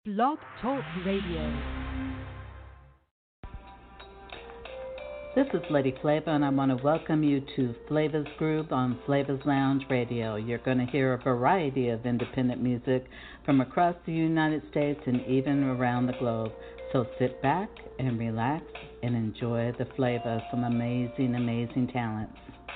Blog Talk Radio. This is Lady Flava, and I want to welcome you to Flava's Groove on Flava's Lounge Radio. You're going to hear a variety of independent music from across the United States and even around the globe. So sit back and relax and enjoy the flavor of some amazing, amazing talents.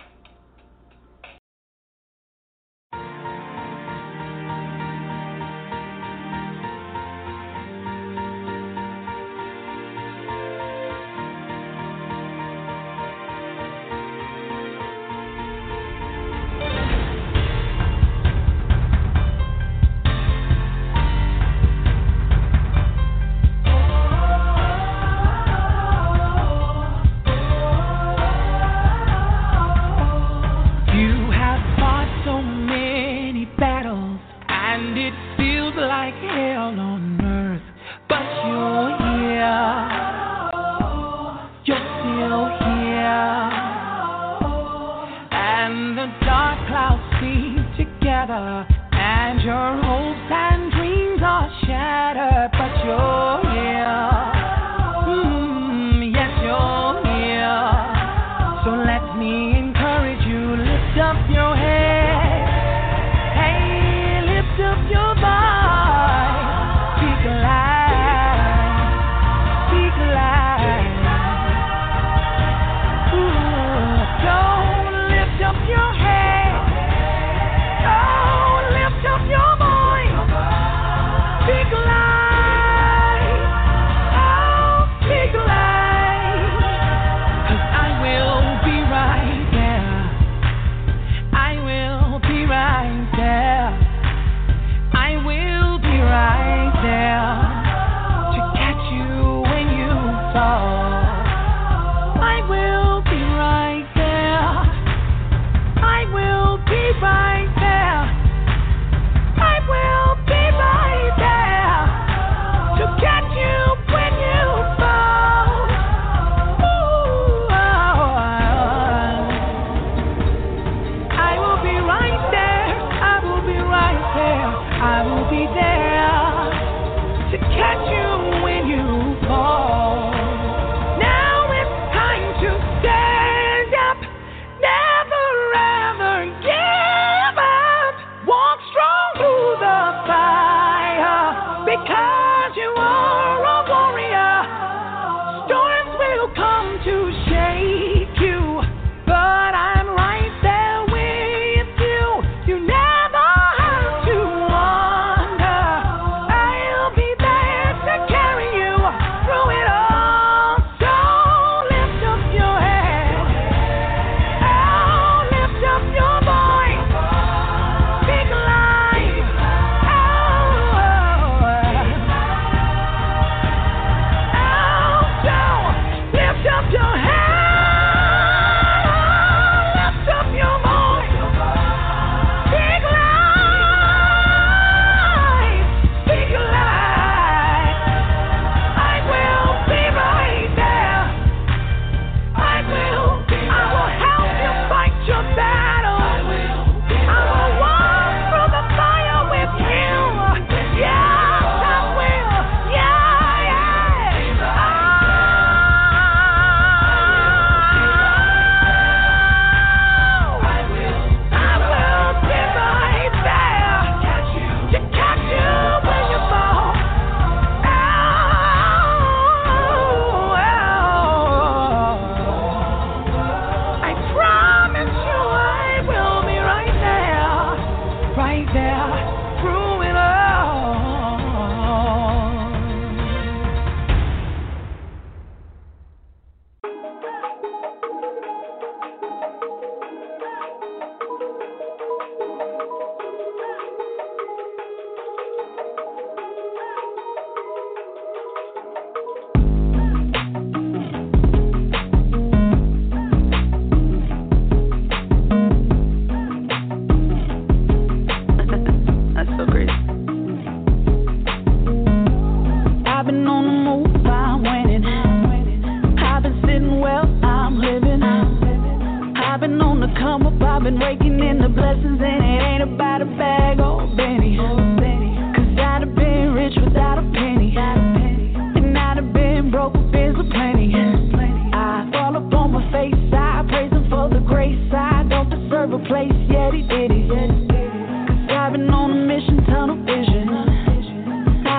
been raking in the blessings, and it ain't about a bag or a penny. Cause I'd have been rich without a penny.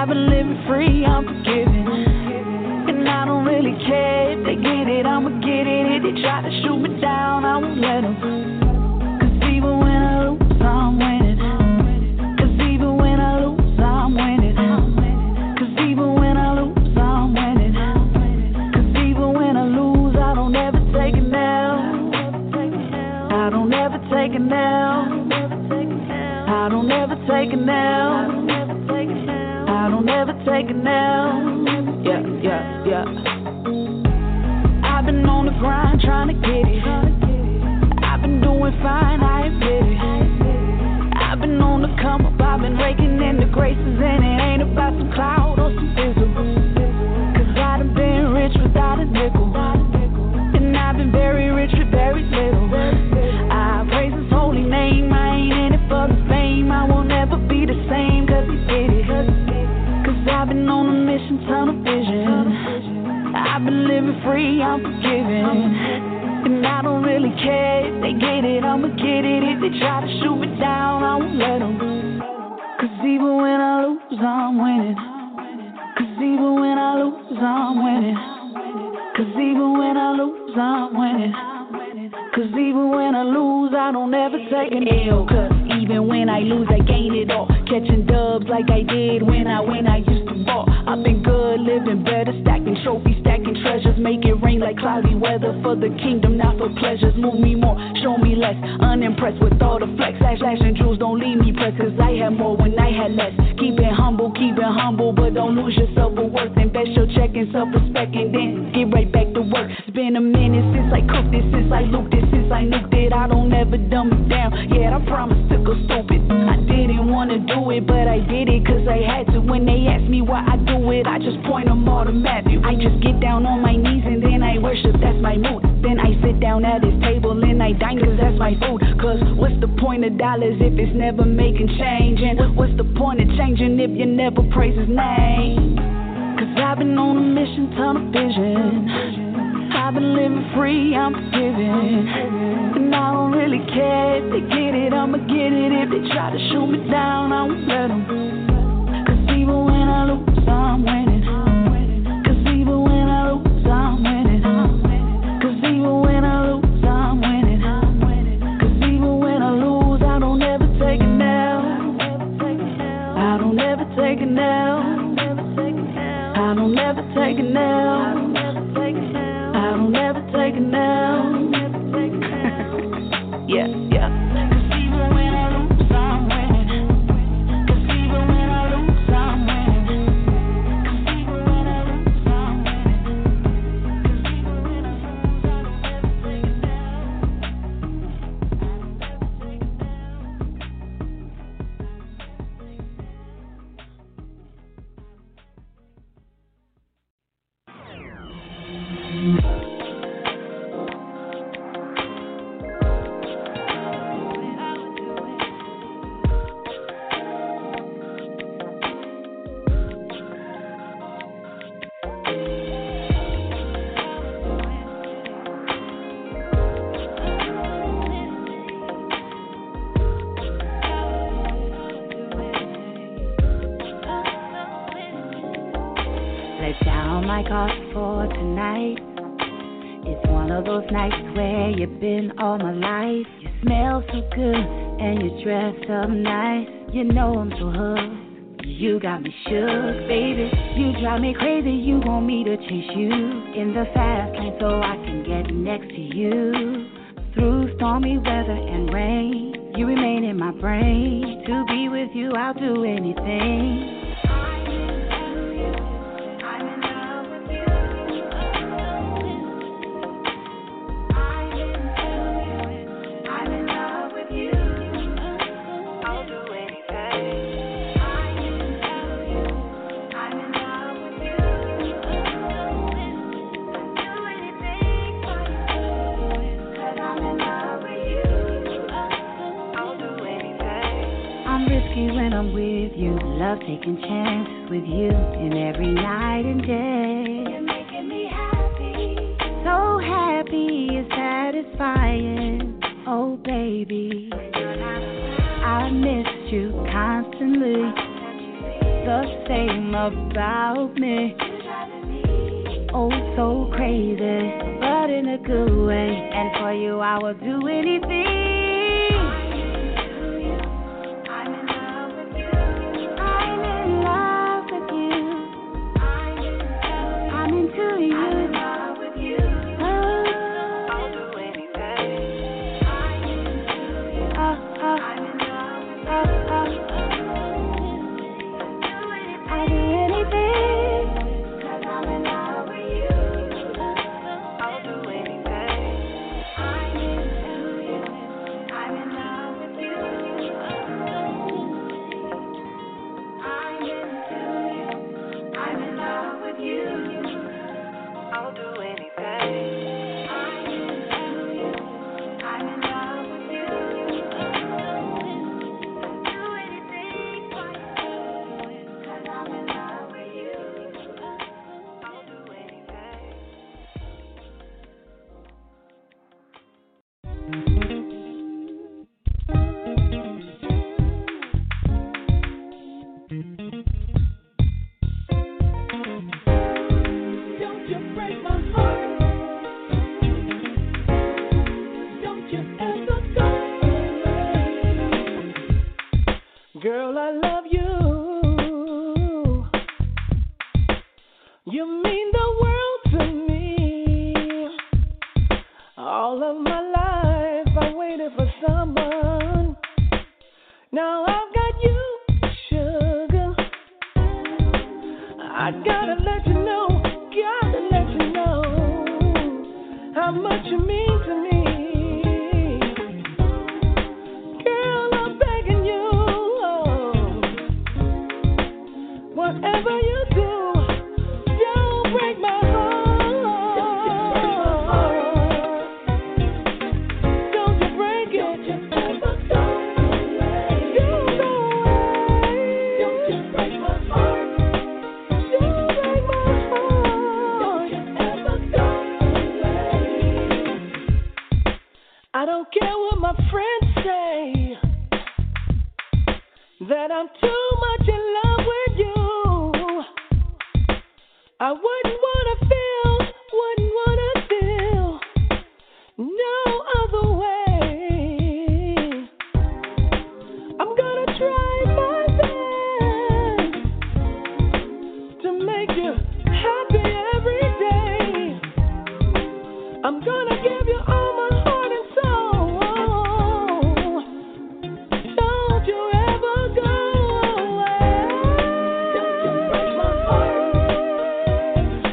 I've been living free, I'm forgiving. And I don't really care if they get it, I'ma get it. If they try to shoot me down, I won't let them. Cause even when I lose, I'm winning. Cause even when I lose, I'm winning. Cause even when I lose, I'm winning. Cause even when I lose, I don't ever take it now. I don't ever take it now. I don't ever take it now. I don't ever take it now. Yeah. I've been on the grind trying to get it. I've been doing fine, I admit it. I've been on the come up, I've been raking in the graces, and it ain't about some cloud or some fizzle. Cause I done been rich without a nickel. And I've been very rich with very little. I praise his holy name, I ain't in it for the fame. I won't ever be the same cause he did it. Cause I've been on a mission, tunnel vision. I've been living free, I'm forgiving. And I don't really care if they get it, I'ma get it. If they try to shoot me down, I won't let them. Cause even when I lose, I'm winning. Cause even when I lose, I'm winning. Cause even when I lose, I'm winning. Cause even when I lose, I don't ever take an L. Cause even when I lose, I gain it all. Catching dubs like I did when I used to ball. I've been good, living better, stacking trophies, stacking treasures. Make it rain like cloudy weather for the kingdom, not for pleasures. Move me more, show me less. Unimpressed with all the flex. Flashing jewels don't leave me pressed. Cause I had more when I had less. Keep it humble, but don't lose your self-worth. Invest your check in self-respect and then get right back to work. It's been a minute since I cooked it, since I looped it, since I nuked it. I don't ever dumb it down. Yeah, I promise to go stupid. I didn't wanna do it, but I did it cause I had to. When they ask me why I do it, I just point them all to Matthew. I just get down on my knees and then I worship, that's my mood. Then I sit down at his table and I dine cause that's my food. Cause what's the point of dollars if it's never making change? And what's the point of changing if you never praise his name? Cause I've been on a mission, tunnel vision. I've been living free, I'm forgiving. And I don't really care if they get it, I'ma get it. If they try to shoot me down, I won't let them. Cause even when I lose, I'm winning. Cause even when I lose, I'm winning. Cause even when I lose, I'm winning. Cause even when I lose, I don't ever take it now. I don't ever take it now. I don't ever take it now. I don't ever take it now. Yeah. Cause even when I lose, I'm winning. Cause even when I lose, I'm winning. Cause even when I lose, I'm winning. Cause even when I lose, I don't ever take it Let down my guard for tonight. It's one of those nights where you've been all my life. You smell so good and you're dressed up nice. You know I'm so hooked. You got me shook, baby. You drive me crazy. You want me to chase you in the fast lane so I can get next to you. Through stormy weather and rain, you remain in my brain. To be with you, I'll do anything. When I'm with you, love taking chances with you, and every night and day. You're making me happy, so happy, it's satisfying. Oh baby, I missed you constantly. the same about me. Oh, so crazy, but in a good way. And for you, I will do anything. I'm in love with you. I'm in love with you. I'm into you. I'm in love with you. I'll do anything. I'm into you. I'm in love with you. I'll do anything. 'Cause I'm in love with you. I'll do anything. I'm into you. I'm in love with you. I'm into you. I'm in love with you. I'll do anything. I'm into you. I'm in love with you. Do anything for you. 'Cause I'm in love with you. I'll do anything. Don't you break my heart. Don't you ever go away. Girl, I love you. You mean the world to me. All of my life I waited for someone. Now I've got you, sugar. I gotta let you know how much you mean to me. Girl, I'm begging you, whatever you do, don't break my heart. Don't you break it. Don't you ever go away. Don't go away. Don't you break my heart. Don't break my heart. Don't you ever go away. I don't care what my friends say, that I'm too much in love with you. I wouldn't wanna feel no other way. I'm gonna try my best to make you happy every day. I'm gonna give you all my heart and soul. Don't you ever go away. Don't you break my heart.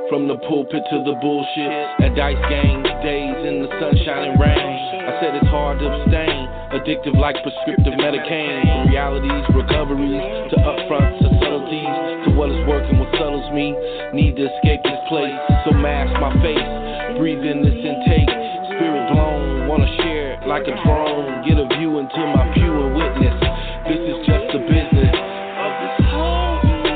From the pulpit to the bullshit, at dice games, days in the sunshine and rain. I said it's hard to abstain, addictive like prescriptive Medicaid. From realities, recoveries, to upfronts, to subtleties, to what is working, what settles me. Need to escape this place, so mask my face. Breathe in this intake, spirit blown. Wanna share it like a drone. Get a view into my pure witness. This is just the business of this whole.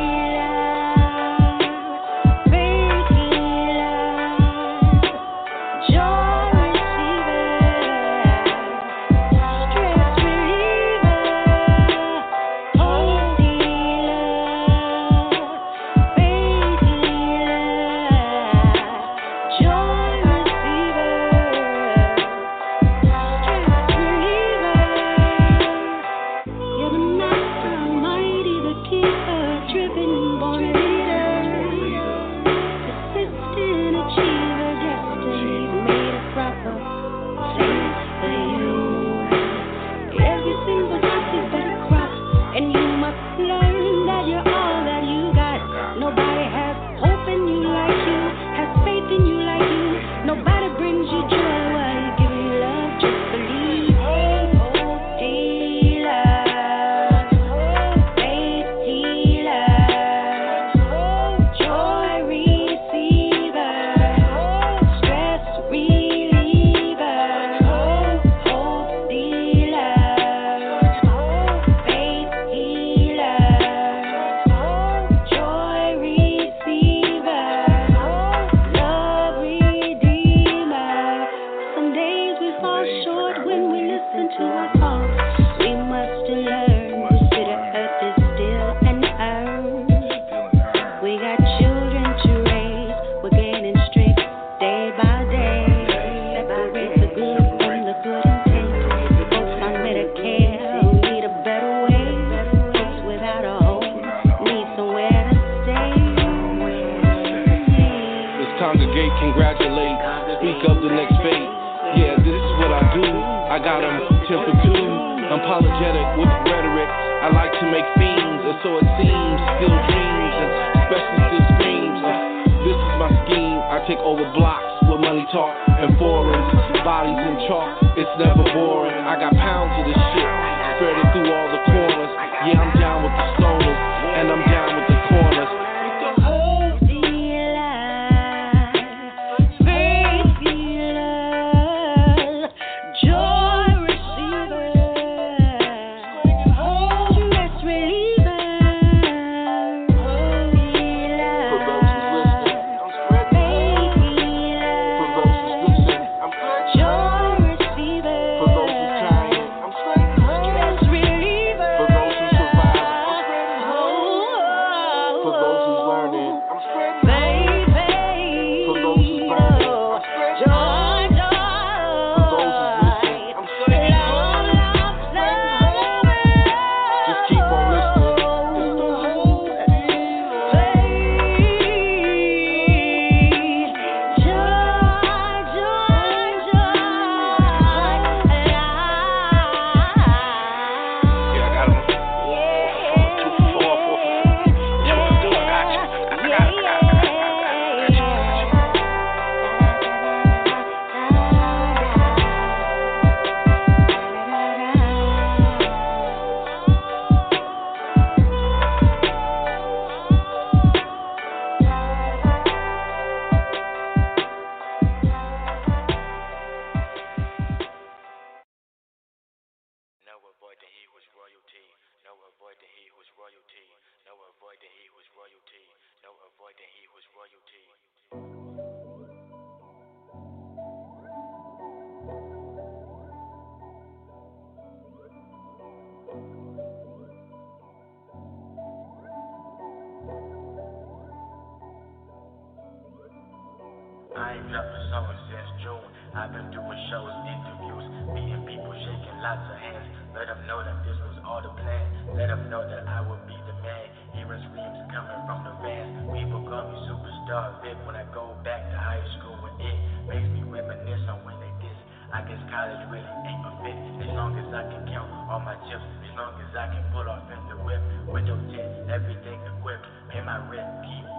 I ain't dropped a song since June. I've been doing shows, interviews, meeting people, shaking lots of hands. Let them know that this was all the plan. Let them know that I will be the man. Hearing screams coming from the van. People call me superstar Vic when I go back to high school, and it makes me reminisce on when they did. I guess college really ain't a fit. As long as I can count all my chips, as long as I can pull off in the whip. Window tint, everything equipped. Pay my rent, keep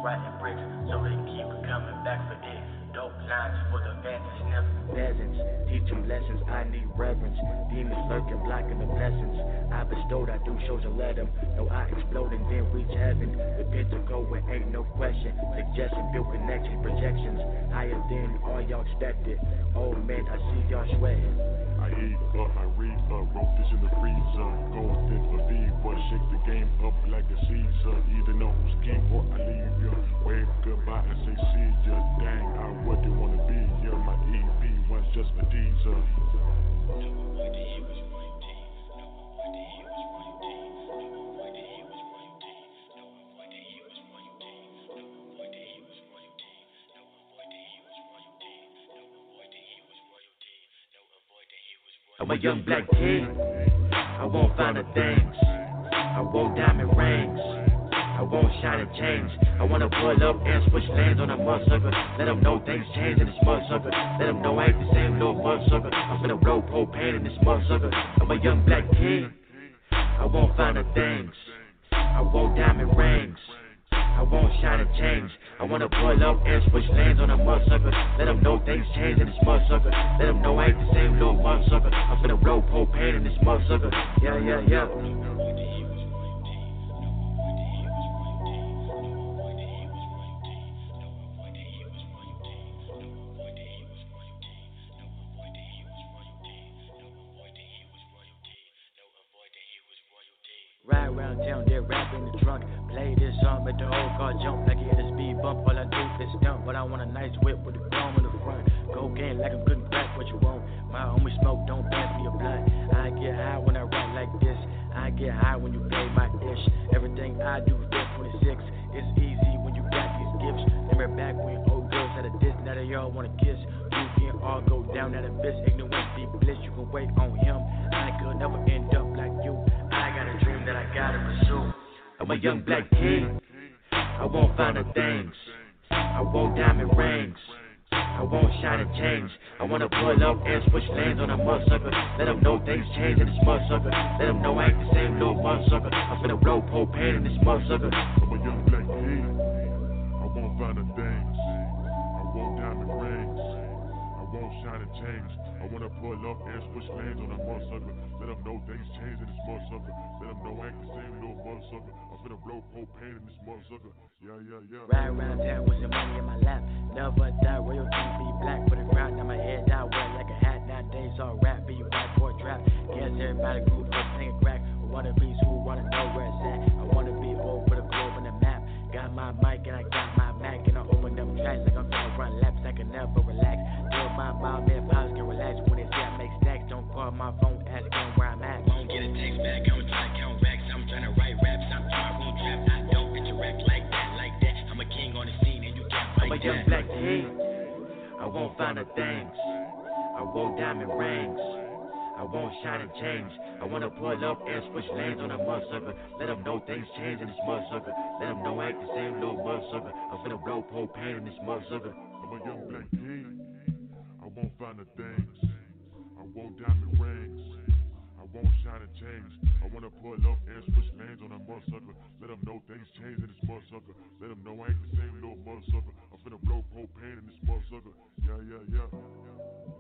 rotten bricks, so they keep coming back for it. Dope lines for the vanity sniff. Peasants, teach them lessons, I need reverence. Demons lurking, blocking the blessings. I bestowed, I do shows and let them know I explode and then reach heaven. The pit to go where ain't no question. Suggestion, build connections, projections. Higher than all y'all expected. Oh man, I see y'all sweating. I eat up, I read up, wrote this in the freezer. Gold in for fever, shake the game up like a Caesar. Either know who's king or I leave ya. Wave goodbye and say see ya. Dang, I what you wanna be? Yeah, my EP was just a teaser. I'm a young black king. I won't find the things. I won't diamond rings. I won't shine and change. I wanna pull up and switch lanes on a motherfucker. Let them know things change in this motherfucker. Let them know I ain't the same little motherfucker. I'm finna blow propane in this motherfucker. I'm a young black king. I won't find the things. I won't diamond rings. I won't shine and change. I wanna pull up and switch lanes on a motherfucker. Let them know things change in this motherfucker. Let them know I ain't the same little motherfucker. I'm finna blow propane in this motherfucker. Yeah, yeah, yeah. Ride around town, they're rapping in the trunk. Play this song, make the old car jump like it hit a speed bump. All I do is dump, but I want a nice whip with the chrome in the front. Cocaine like I'm couldn't crack what you want. My homie smoke, don't pass me a blunt. I get high when I rap like this. I get high when you play my ish. Everything I do fit 26. It's easy when you got these gifts. Remember back when old girls had a diss, now they all wanna kiss. You can all go down that abyss. Ignorance be bliss, you can wait on him. I could never end up like you. I got a dream that I gotta pursue. I'm a young black king. I won't find the things. I won't diamond rings. I won't shine and change. I wanna pull up and switch lanes on a motherfucker. Let them know things change in this motherfucker. Let them know I ain't the same little motherfucker. I'm finna blow propane in this motherfucker. I'm a young black king. I won't find the things. I won't diamond rings. I won't shine and change. I wanna pull up and switch lanes on a motherfucker. Let them know things change in this motherfucker. Let them know I ain't the same little motherfucker. I'm finna blow propane in this motherfucker. Yeah, yeah, yeah. Ride around town with some money in my lap. Never die, royalty be black for the crowd. Now my head down wet like a hat. Nowadays all rap, be white boy trap. Guess everybody group up singing crack. I wanna be who wanna know where it's at. I wanna be over the globe and the map. Got my mic and I got my Mac. And I open up tracks like I'm gonna run laps. I can never relax. Tell my mom if I can relax. When they say I make stacks, don't call my phone asking where I'm at. Won't get a text back, I'm trying to count racks. I'm trying to write raps, I'm trying to room trap. I don't interact like that, like that. I'm a king on the scene and you can't fight that. I'm a young black king. I won't find the things. I won't diamond rings. I won't shine and change. I wanna pull up and switch lanes on a motherfucker. Let them know things change in this motherfucker. Let them know I ain't the same little motherfucker. I'm finna blow propane in this motherfucker. I'm a young black king. I won't find the things. I won't diamond rings. I won't shine and change. I wanna pull up and switch lanes on a motherfucker. Let them know things change in this motherfucker. Let them know I ain't the same little motherfucker. I'm finna blow propane in this motherfucker. Yeah, yeah, yeah.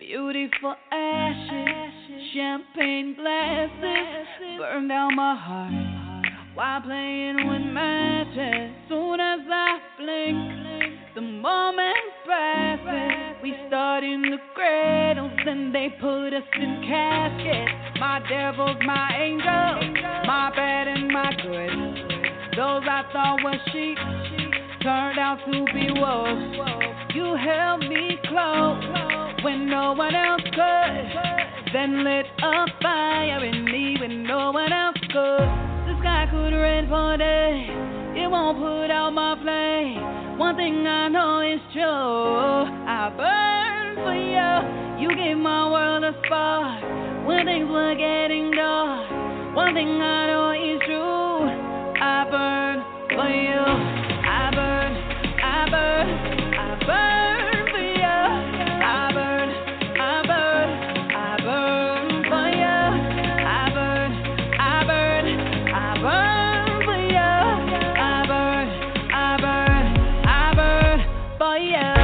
beautiful ashes, champagne glasses, burned down my heart while playing with matches. Soon as I blink, the moment passes. We start in the cradles, then they put us in caskets. My devils, my angels, my bad and my good. Those I thought were sheep turned out to be wolves. You held me close when no one else could, then lit a fire in me when no one else could. The sky could rain for days, it won't put out my flame. One thing I know is true, I burn for you. You gave my world a spark when things were getting dark. One thing I know is true, I burn for you. I burn, I burn, I burn for you. I burn, I burn, I burn for you. I burn, I burn, I burn for you. I burn, I burn, I burn for you.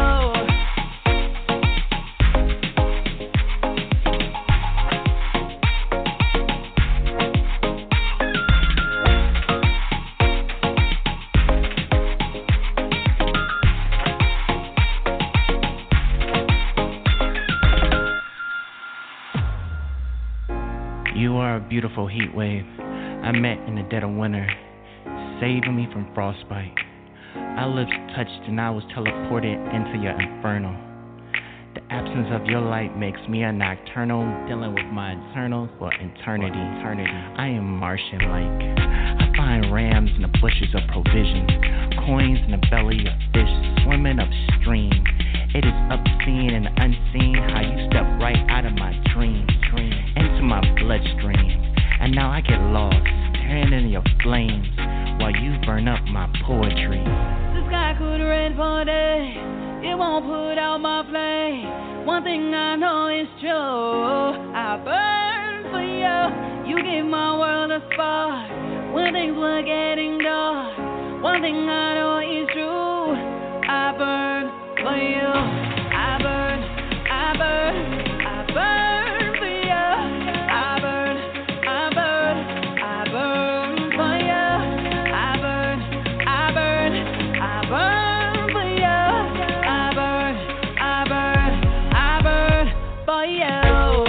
You are a beautiful heat wave I met in the dead of winter, saving me from frostbite. Our lips touched and I was teleported into your inferno. The absence of your light makes me a nocturnal, dealing with my internal for eternity. I am Martian-like. I find rams in the bushes of provision, coins in the belly of fish swimming upstream. It is obscene and unseen how you step right out of my dream into my bloodstream. And now I get lost, tearing in your flames while you burn up my poetry. The sky could rain for days, it won't put out my flame. One thing I know is true, I burn for you. You gave my world a spark when things were getting dark. One thing I know is true, I burn for you. I burn, I burn, I burn for you. I burn, I burn, I burn for you. I burn, I burn, I burn for you. I burn, I burn, I burn for you.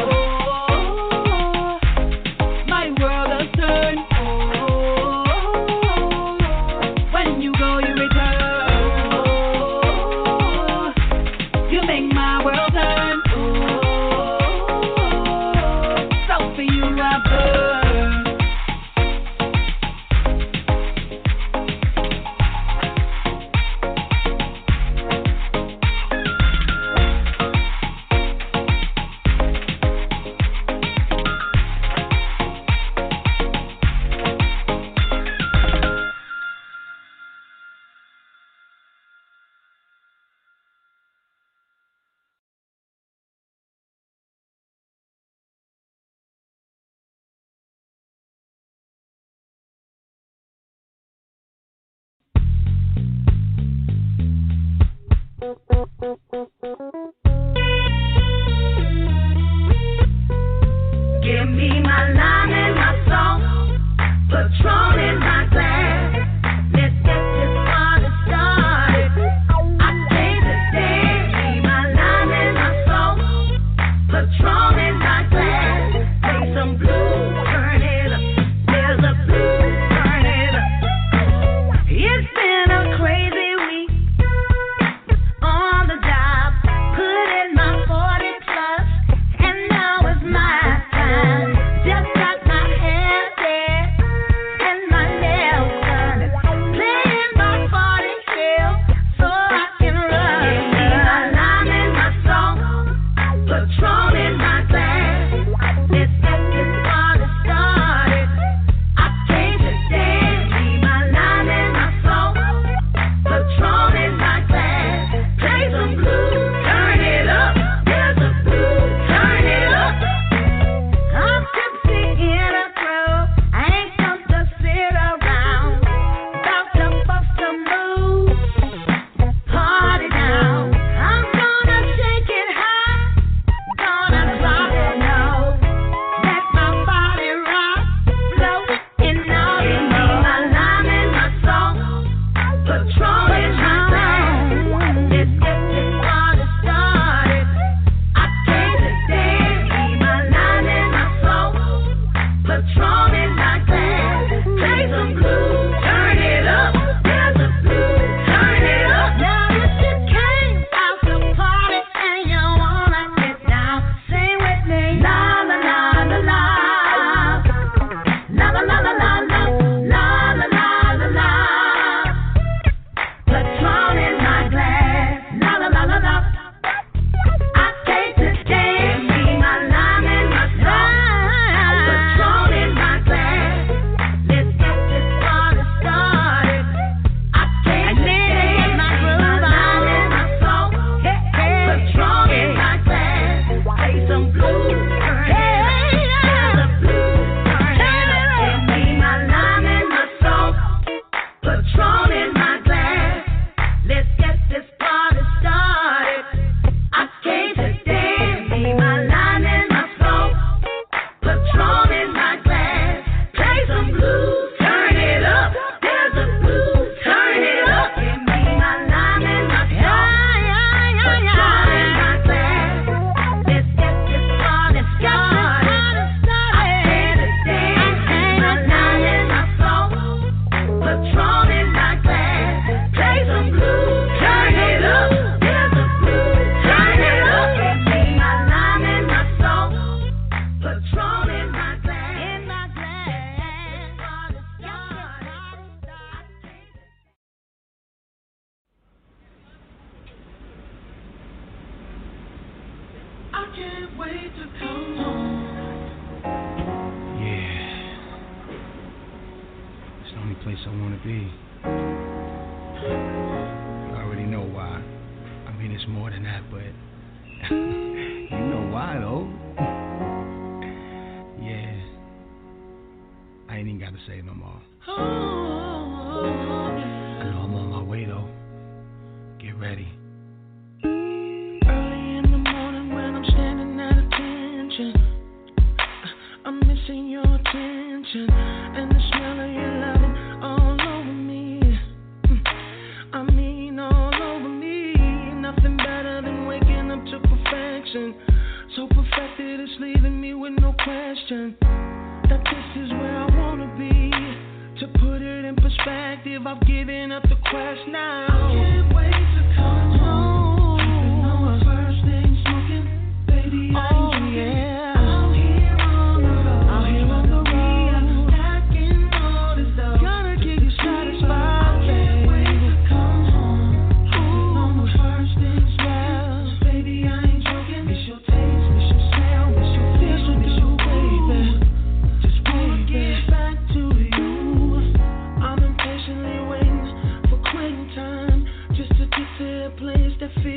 My world has turned. When you go, you return. You make my world turn. So for you I burn. Give me my line and my song, Patron in my glass. Let's get this party started. I came to dance. Give me my line and my song, Patron in my glass. Play some blues, turn it up. There's a blues, turn it up. It's been a crazy week on the job. Put in my 40 plus, and now it's my time. Just got Patron in my glass. I can't wait to come home. Yeah, it's the only place I want to be. You already know why. I mean, it's more than that, but you know why, though. Yeah, I ain't even got to say it no more. I know I'm on my way, though. Get ready. I'm missing your attention and the smell of your loving all over me. I mean all over me. Nothing better than waking up to perfection. So perfected it's leaving me with no question that this is where I wanna be. To put it in perspective, I've given up the quest now. I can't wait to come home. Tripping on my first thing smoking, baby I ain't drinking. Place that feels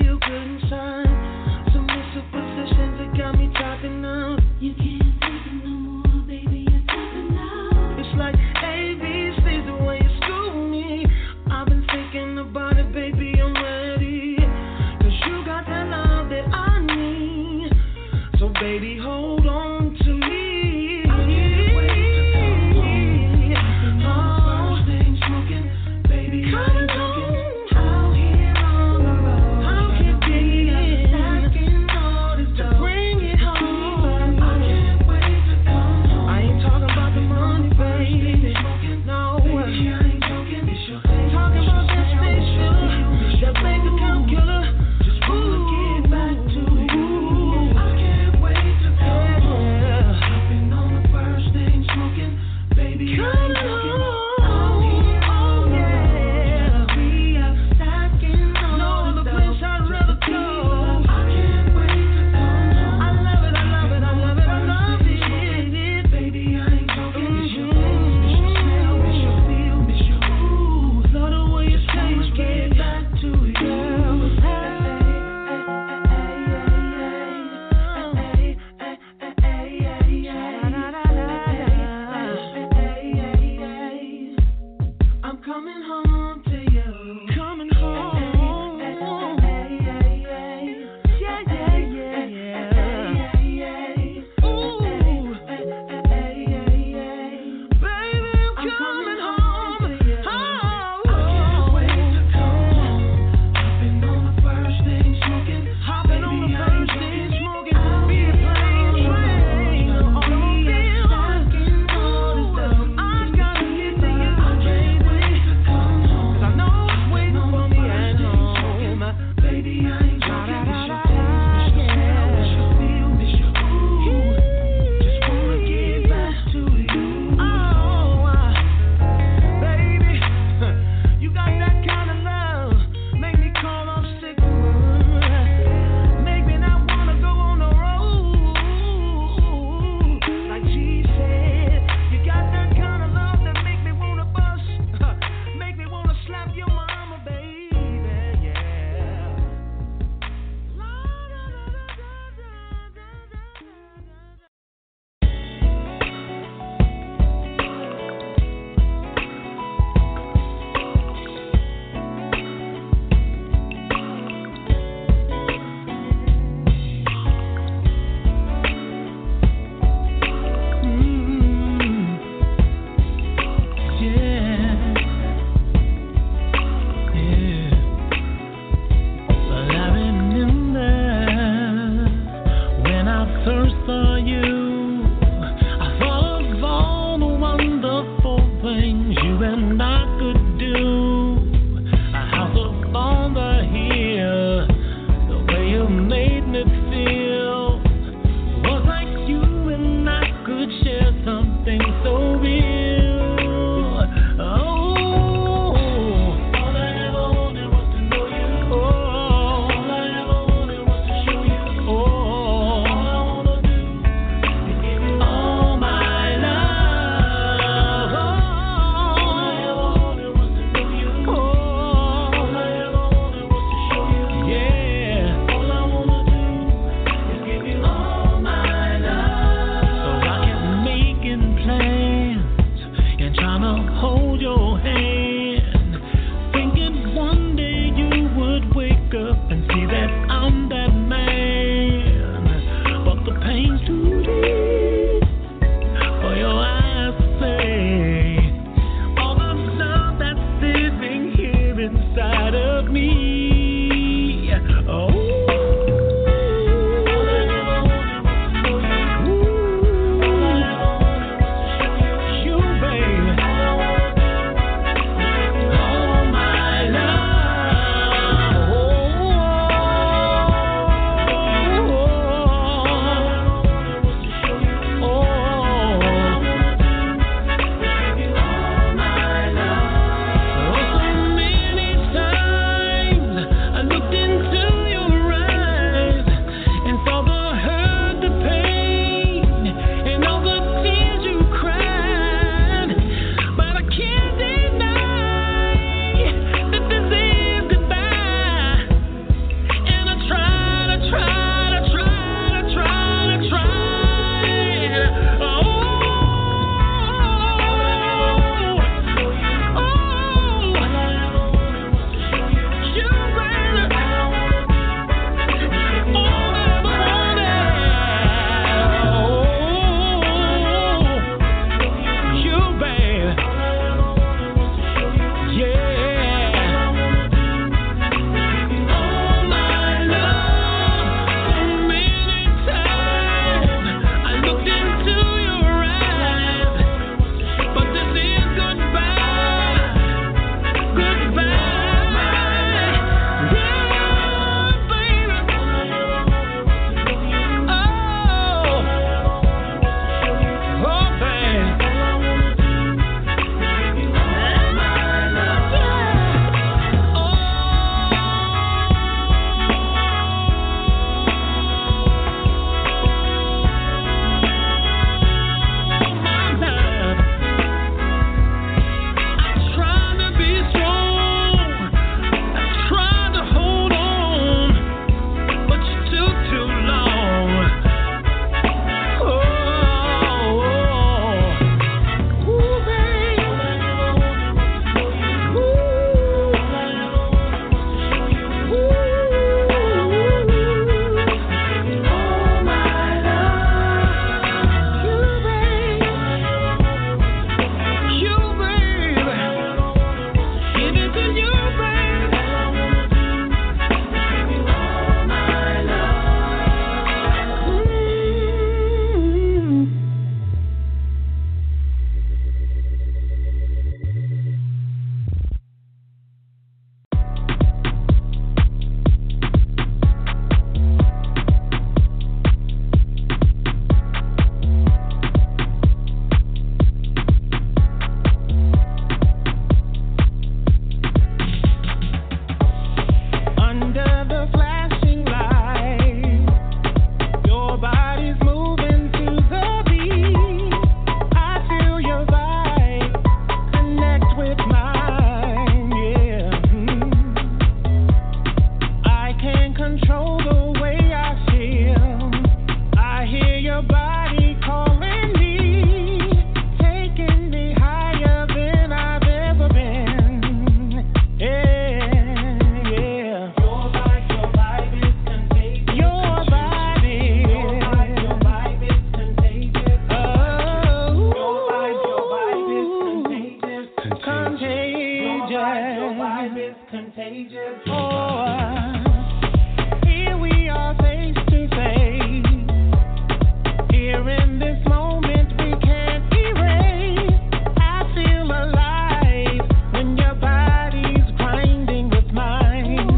contagious. Oh, here we are face to face. Here in this moment we can't erase. I feel alive when your body's grinding with mine.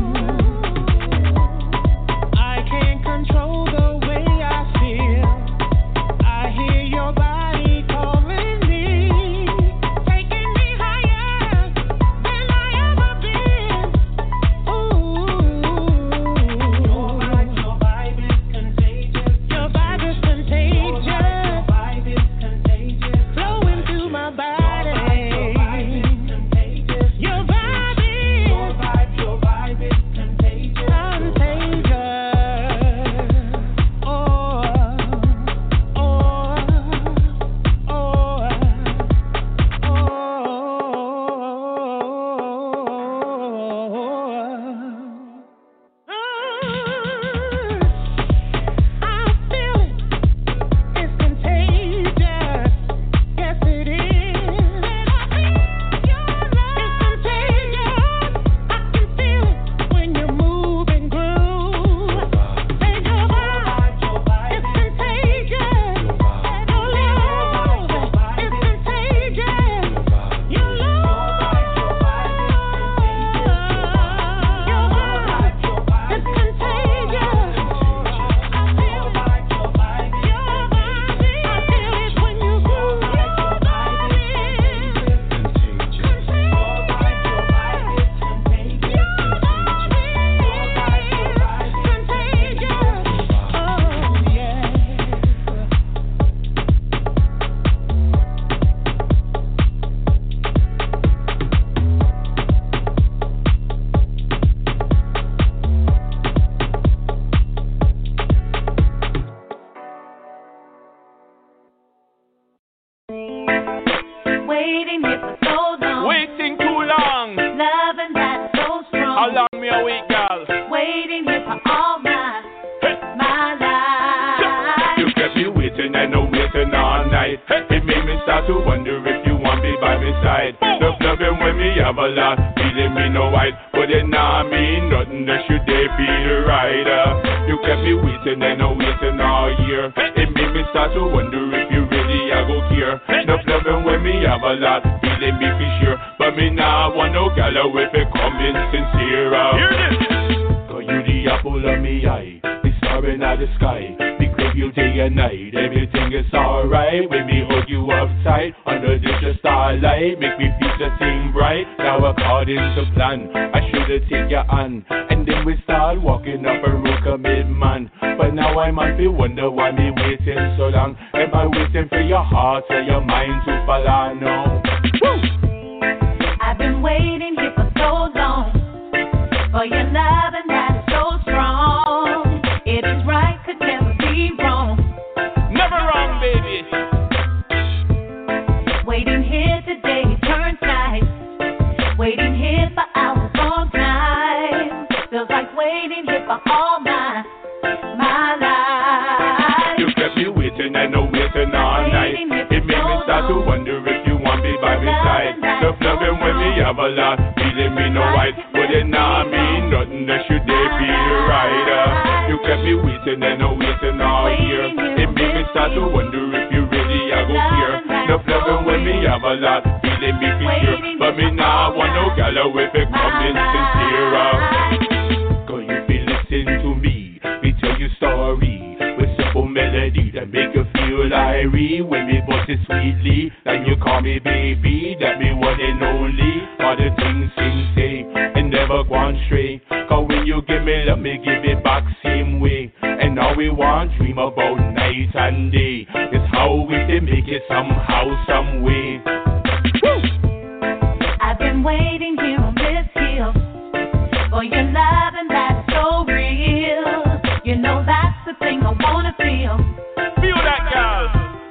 I can't control the way I feel. I hear your body calling me, taking me higher than I ever been. Ooh, your vibe is contagious. Your vibe is contagious. Your vibe is contagious. Flowing through my body. Your vibe is contagious. Oh, oh, oh, I feel it. It's contagious. Yes, it is. It's contagious. I can feel it when you move and groove. Say your vibe. It's contagious. Your love. It's contagious. Your love. Your vibe. It's contagious. I feel it. Your vibe. I feel it when you groove. Your vibe is contagious. Oh, yeah. Waiting here for so long. Waiting too long. Loving that's so strong. How long me a wait, girl? Waiting here for all my life. You kept me waiting and no waiting all night. It made me start to wonder if you want me by my side. Love loving when me have a lot, feeling me no white, but it not mean nothing that should they feel right. You kept me waiting and no waiting all year. It made me start to wonder if you really a go care. Love loving when me have a lot, feeling me for sure, but me nah want no gal if it coming sincere. Hear this. Cause you the apple of me eye, the star in the sky. Me crave you day and night, everything is alright. When me hug you up tight, under the starlight, make me feel the same bright. Now according to plan, I should've take your hand, and then we start walking up a road mid-man. But now I'm on to wonder why me waiting so long. Am I waiting for your heart or your mind to follow now? I've been waiting here for so long for your love, and that is so strong. It is right, could never be wrong. Never wrong, baby. Waiting here today turns night. Waiting here for hours long time. Feels like waiting here for all my life. You kept me waiting and no waiting all night. It made me start to wonder if you want me by my side. Love loving when me have a lot, feeling me no white, but it not mean nothing that should they feel right. You kept me waiting and no waiting all year. It made me start to wonder if you really a go here. Love loving when me have a lot, feeling me for sure, but me nah want no gal if it coming sincere. Cause you feel listen to me, me tell you story with simple melody that make you feel irie. When me bust it sweetly, then you call me baby, that me one and only. All the things sing say and never gone stray. Cause when you give me love, me give it back same way. And all we want dream about night and day is how we can make it somehow, some way. I've been waiting here on this hill for your love, and that's so real. You know that's the thing I wanna feel. Feel that, girl.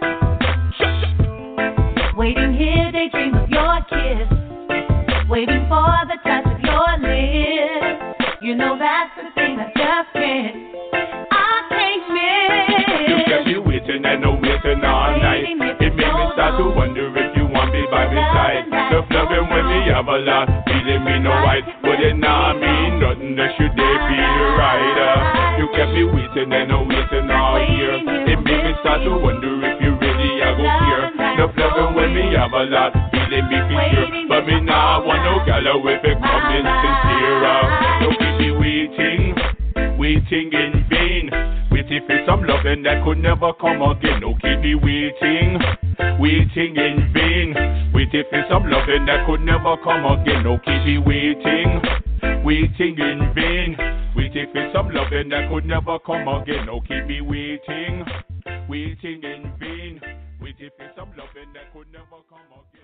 Waiting here, daydream of your kiss. Waiting for the touch of your lips. You know that's the thing I just can't miss. You kept me waiting and no waiting all night. It made me start to wonder if you want me by my side. Love loving when me have a lot, feeling me no white, but it not kept me waiting and I'm waiting all year. It made me start to wonder if you really are go care. Enough loving when me have a lot, feeling me fear. But me nah want no gallow if it coming sincere. Don't keep me waiting in vain. Waiting for some loving that could never come again. Don't keep me waiting in vain. Waiting for some loving that could never come again. Don't keep me waiting in vain. Waiting for some loving that could never come again. Don't keep me waiting in vain. Waiting for some loving that could never come again.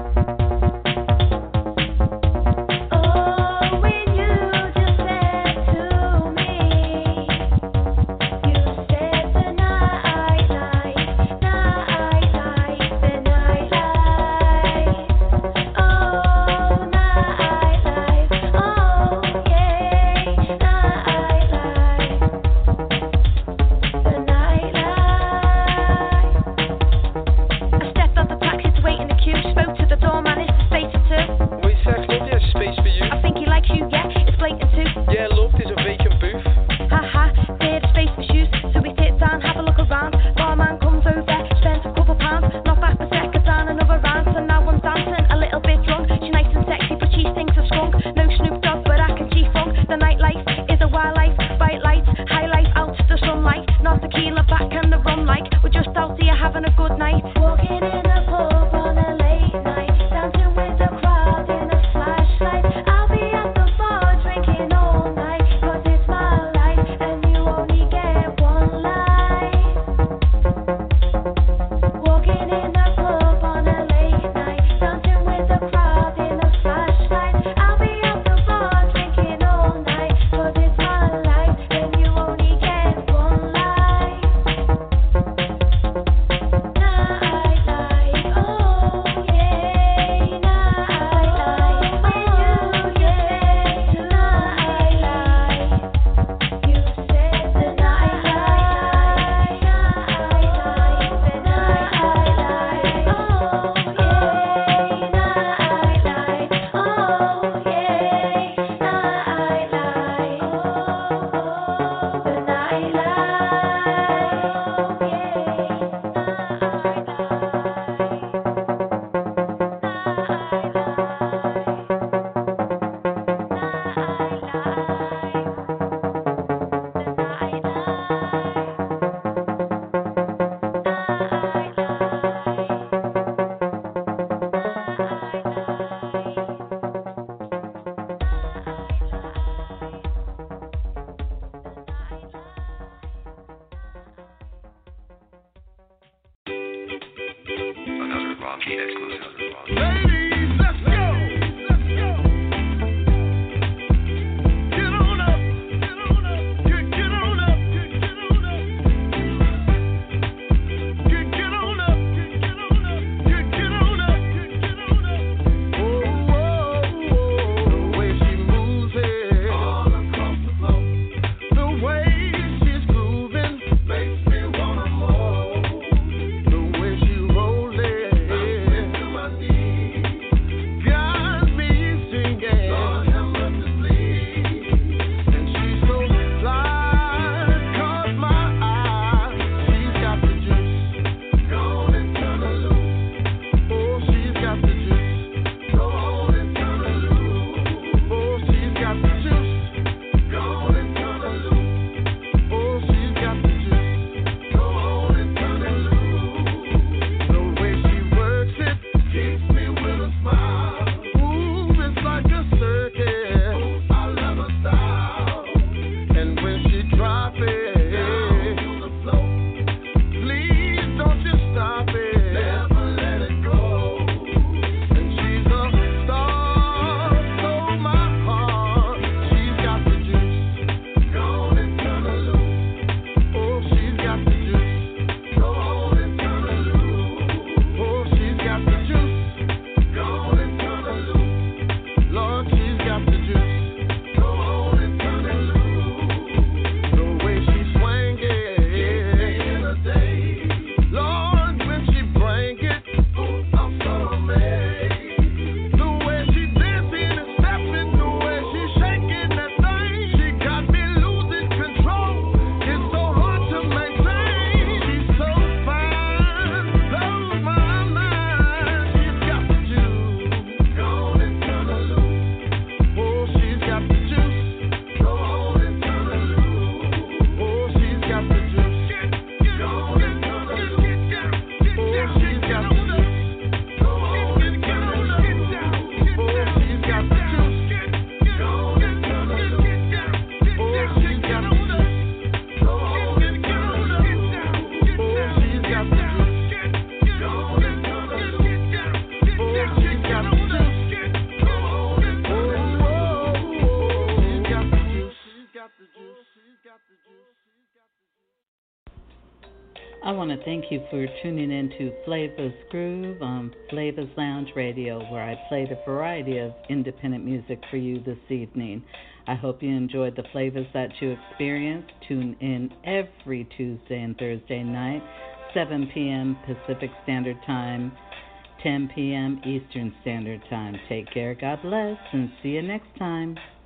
Oh, when you just said to I want to thank you for tuning in to Flavors Groove on Flavors Lounge Radio, where I played a variety of independent music for you this evening. I hope you enjoyed the flavors that you experienced. Tune in every Tuesday and Thursday night, 7 p.m. Pacific Standard Time, 10 p.m. Eastern Standard Time. Take care, God bless, and see you next time.